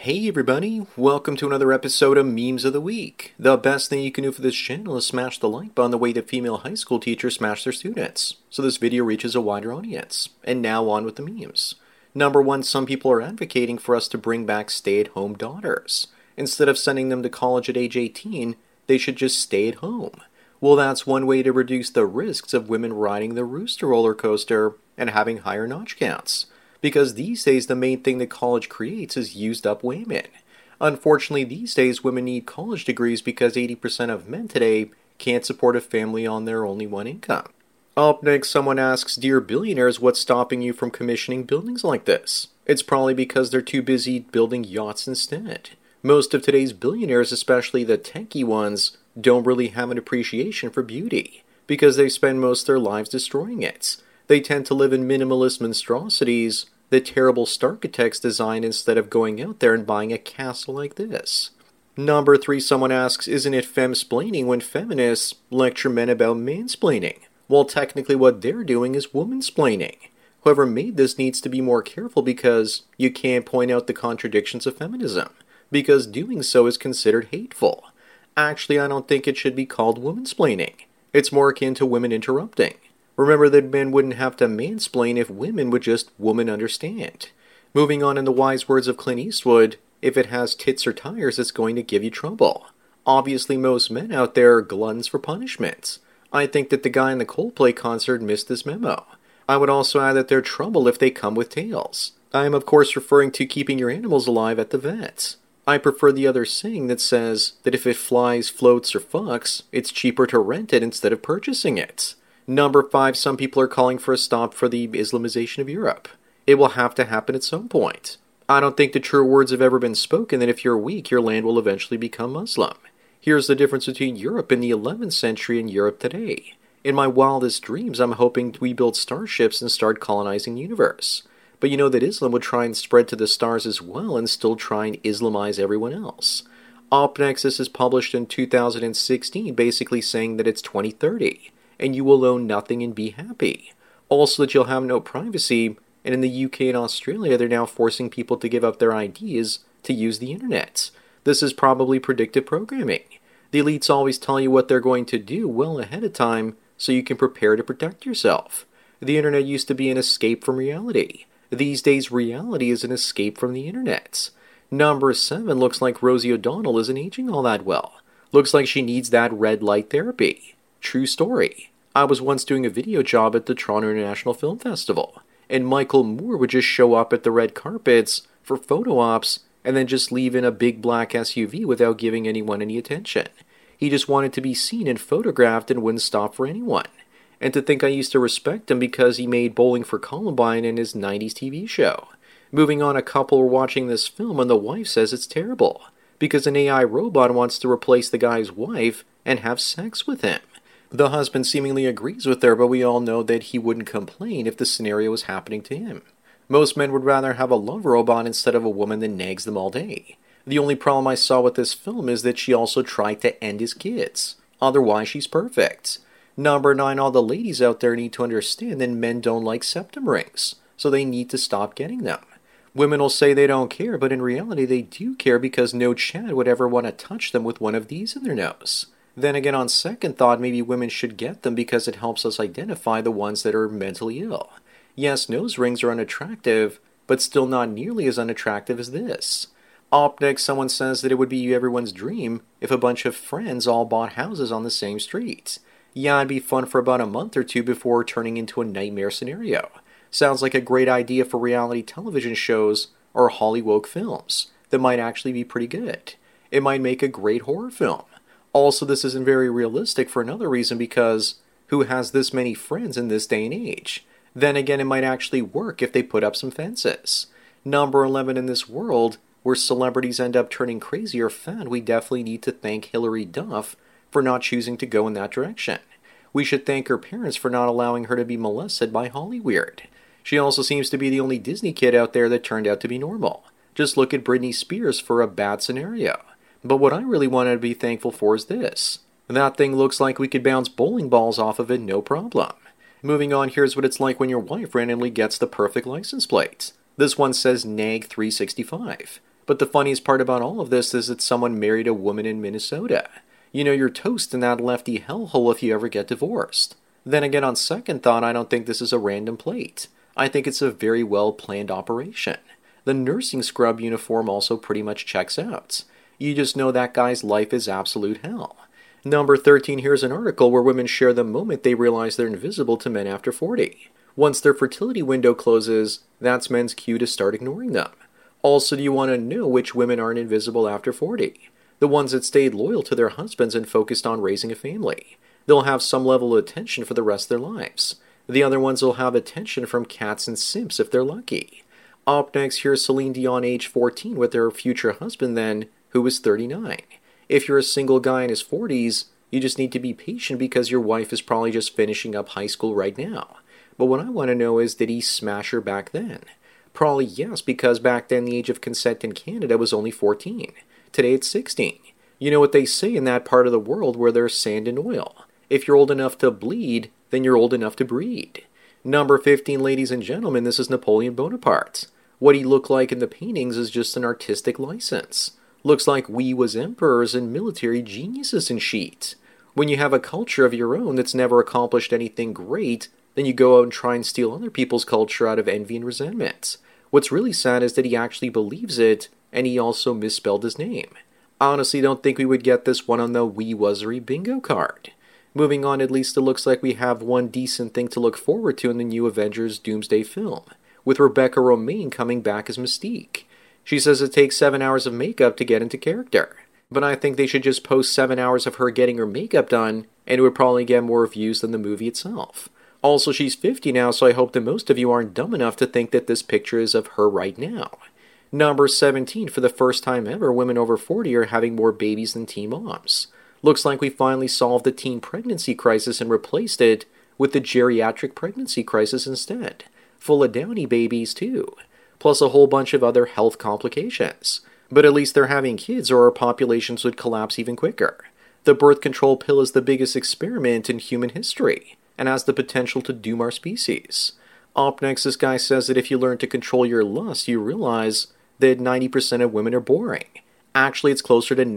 Hey everybody, welcome to another episode of Memes of the Week. The best thing you can do for this channel is smash the like button the way that female high school teachers smash their students, so this video reaches a wider audience. And now on with the memes. Number one, some people are advocating for us to bring back stay-at-home daughters. Instead of sending them to college at age 18, they should just stay at home. Well, that's one way to reduce the risks of women riding the rooster roller coaster and having higher notch counts. Because these days the main thing that college creates is used up women. Unfortunately, these days women need college degrees because 80% of men today can't support a family on their only one income. Up next, someone asks, "Dear billionaires, what's stopping you from commissioning buildings like this?" It's probably because they're too busy building yachts instead. Most of today's billionaires, especially the techie ones, don't really have an appreciation for beauty, because they spend most of their lives destroying it. They tend to live in minimalist monstrosities that terrible architects design instead of going out there and buying a castle like this. Number three, someone asks, "Isn't it femsplaining when feminists lecture men about mansplaining?" Well, technically what they're doing is womansplaining. Whoever made this needs to be more careful because you can't point out the contradictions of feminism, because doing so is considered hateful. Actually, I don't think it should be called womansplaining. It's more akin to women interrupting. Remember that men wouldn't have to mansplain if women would just woman understand. Moving on, in the wise words of Clint Eastwood, if it has tits or tires, it's going to give you trouble. Obviously, most men out there are gluttons for punishment. I think that the guy in the Coldplay concert missed this memo. I would also add that they're trouble if they come with tails. I am of course referring to keeping your animals alive at the vet. I prefer the other saying that says that if it flies, floats, or fucks, it's cheaper to rent it instead of purchasing it. Number five, some people are calling for a stop for the Islamization of Europe. It will have to happen at some point. I don't think the true words have ever been spoken that if you're weak, your land will eventually become Muslim. Here's the difference between Europe in the 11th century and Europe today. In my wildest dreams, I'm hoping we build starships and start colonizing the universe. But you know that Islam would try and spread to the stars as well and still try and Islamize everyone else. Up next, this is published in 2016, basically saying that it's 2030. And you will own nothing and be happy. Also that you'll have no privacy, and in the UK and Australia they're now forcing people to give up their IDs to use the internet. This is probably predictive programming. The elites always tell you what they're going to do well ahead of time so you can prepare to protect yourself. The internet used to be an escape from reality. These days reality is an escape from the internet. Number 7, looks like Rosie O'Donnell isn't aging all that well. Looks like she needs that red light therapy. True story. I was once doing a video job at the Toronto International Film Festival, and Michael Moore would just show up at the red carpets for photo ops and then just leave in a big black SUV without giving anyone any attention. He just wanted to be seen and photographed and wouldn't stop for anyone. And to think I used to respect him because he made Bowling for Columbine in his 90s TV show. Moving on, a couple were watching this film and the wife says it's terrible because an AI robot wants to replace the guy's wife and have sex with him. The husband seemingly agrees with her, but we all know that he wouldn't complain if the scenario was happening to him. Most men would rather have a love robot instead of a woman that nags them all day. The only problem I saw with this film is that she also tried to end his kids. Otherwise, she's perfect. Number 9, all the ladies out there need to understand that men don't like septum rings, so they need to stop getting them. Women will say they don't care, but in reality they do care because no Chad would ever want to touch them with one of these in their nose. Then again, on second thought, maybe women should get them because it helps us identify the ones that are mentally ill. Yes, nose rings are unattractive, but still not nearly as unattractive as this. Up next, someone says that it would be everyone's dream if a bunch of friends all bought houses on the same street. Yeah, it'd be fun for about a month or two before turning into a nightmare scenario. Sounds like a great idea for reality television shows or Hollywood films that might actually be pretty good. It might make a great horror film. Also, this isn't very realistic for another reason because who has this many friends in this day and age? Then again, it might actually work if they put up some fences. Number 11, in this world where celebrities end up turning crazy or fat, we definitely need to thank Hilary Duff for not choosing to go in that direction. We should thank her parents for not allowing her to be molested by Hollyweird. She also seems to be the only Disney kid out there that turned out to be normal. Just look at Britney Spears for a bad scenario. But what I really wanted to be thankful for is this. That thing looks like we could bounce bowling balls off of it no problem. Moving on, here's what it's like when your wife randomly gets the perfect license plate. This one says NAG 365. But the funniest part about all of this is that someone married a woman in Minnesota. You know you're toast in that lefty hellhole if you ever get divorced. Then again, on second thought, I don't think this is a random plate. I think it's a very well-planned operation. The nursing scrub uniform also pretty much checks out. You just know that guy's life is absolute hell. Number 13, here's an article where women share the moment they realize they're invisible to men after 40. Once their fertility window closes, that's men's cue to start ignoring them. Also, do you want to know which women aren't invisible after 40? The ones that stayed loyal to their husbands and focused on raising a family. They'll have some level of attention for the rest of their lives. The other ones will have attention from cats and simps if they're lucky. Up next, here's Celine Dion age 14 with her future husband then, who was 39. If you're a single guy in his 40s, you just need to be patient because your wife is probably just finishing up high school right now. But what I want to know is, did he smash her back then? Probably yes, because back then the age of consent in Canada was only 14. Today it's 16. You know what they say in that part of the world where there's sand and oil. If you're old enough to bleed, then you're old enough to breed. Number 15, ladies and gentlemen, this is Napoleon Bonaparte. What he looked like in the paintings is just an artistic license. Looks like we was emperors and military geniuses in sheet. When you have a culture of your own that's never accomplished anything great, then you go out and try and steal other people's culture out of envy and resentment. What's really sad is that he actually believes it, and he also misspelled his name. I honestly don't think we would get this one on the We Wassery bingo card. Moving on, at least it looks like we have one decent thing to look forward to in the new Avengers Doomsday film, with Rebecca Romijn coming back as Mystique. She says it takes 7 hours of makeup to get into character, but I think they should just post 7 hours of her getting her makeup done, and it would probably get more views than the movie itself. Also, she's 50 now, so I hope that most of you aren't dumb enough to think that this picture is of her right now. Number 17, for the first time ever, women over 40 are having more babies than teen moms. Looks like we finally solved the teen pregnancy crisis and replaced it with the geriatric pregnancy crisis instead. Full of downy babies, too. Plus a whole bunch of other health complications. But at least they're having kids or our populations would collapse even quicker. The birth control pill is the biggest experiment in human history, and has the potential to doom our species. Up next, this guy says that if you learn to control your lust, you realize that 90% of women are boring. Actually, it's closer to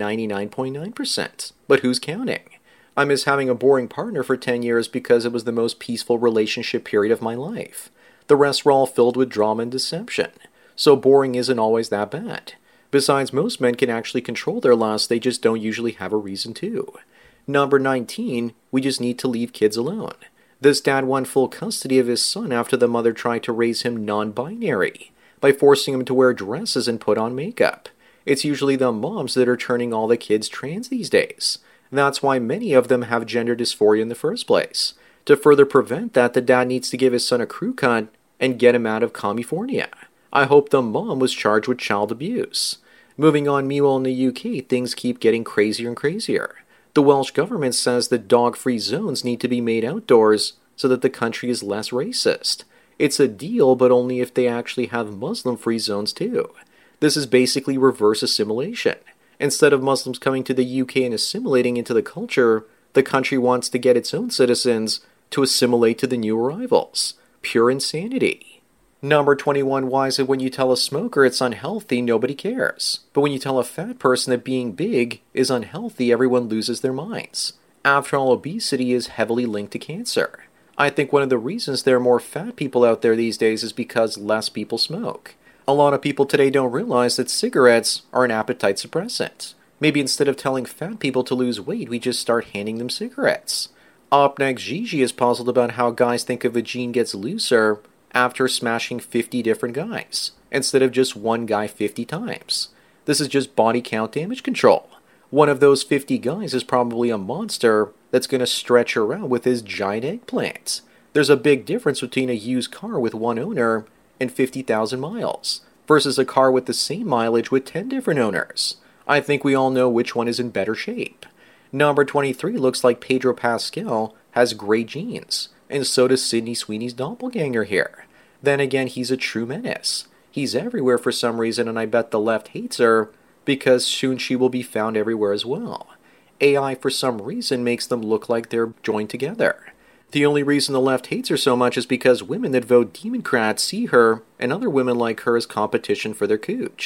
99.9%. But who's counting? I miss having a boring partner for 10 years because it was the most peaceful relationship period of my life. The rest were all filled with drama and deception. So boring isn't always that bad. Besides, most men can actually control their lust, they just don't usually have a reason to. Number 19, we just need to leave kids alone. This dad won full custody of his son after the mother tried to raise him non-binary by forcing him to wear dresses and put on makeup. It's usually the moms that are turning all the kids trans these days. That's why many of them have gender dysphoria in the first place. To further prevent that, the dad needs to give his son a crew cut and get him out of California. I hope the mom was charged with child abuse. Moving on, meanwhile in the UK, things keep getting crazier and crazier. The Welsh government says that dog-free zones need to be made outdoors so that the country is less racist. It's a deal, but only if they actually have Muslim-free zones too. This is basically reverse assimilation. Instead of Muslims coming to the UK and assimilating into the culture, the country wants to get its own citizens to assimilate to the new arrivals. Pure insanity. Number 21, why is it when you tell a smoker it's unhealthy, nobody cares? But when you tell a fat person that being big is unhealthy, everyone loses their minds. After all, obesity is heavily linked to cancer. I think one of the reasons there are more fat people out there these days is because less people smoke. A lot of people today don't realize that cigarettes are an appetite suppressant. Maybe instead of telling fat people to lose weight, we just start handing them cigarettes. Up next, Gigi is puzzled about how guys think a vagine gets looser after smashing 50 different guys, instead of just one guy 50 times. This is just body count damage control. One of those 50 guys is probably a monster that's going to stretch around with his giant eggplant. There's a big difference between a used car with one owner and 50,000 miles, versus a car with the same mileage with 10 different owners. I think we all know which one is in better shape. Number 23 looks like Pedro Pascal has great genes, and so does Sydney Sweeney's doppelganger here. Then again, he's a true menace. He's everywhere for some reason, and I bet the left hates her, because soon she will be found everywhere as well. AI, for some reason, makes them look like they're joined together. The only reason the left hates her so much is because women that vote Democrat see her and other women like her as competition for their cooch.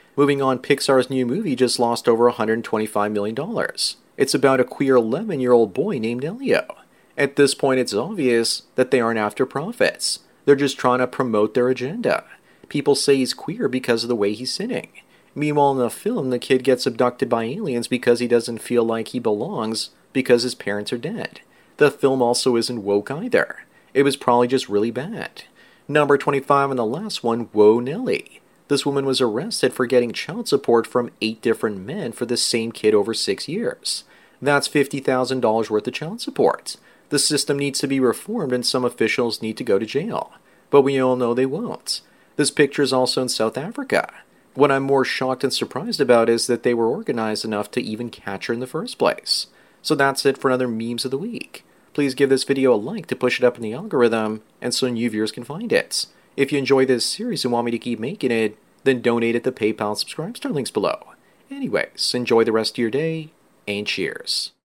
Moving on, Pixar's new movie just lost over $125 million. It's about a queer 11-year-old boy named Elio. At this point, it's obvious that they aren't after profits. They're just trying to promote their agenda. People say he's queer because of the way he's sitting. Meanwhile, in the film, the kid gets abducted by aliens because he doesn't feel like he belongs because his parents are dead. The film also isn't woke either. It was probably just really bad. Number 25 and the last one, Whoa Nelly. This woman was arrested for getting child support from 8 different men for the same kid over 6 years. That's $50,000 worth of child support. The system needs to be reformed and some officials need to go to jail. But we all know they won't. This picture is also in South Africa. What I'm more shocked and surprised about is that they were organized enough to even catch her in the first place. So that's it for another Memes of the Week. Please give this video a like to push it up in the algorithm and so new viewers can find it. If you enjoy this series and want me to keep making it, then donate at the PayPal Subscribe Star links below. Anyways, enjoy the rest of your day, and cheers.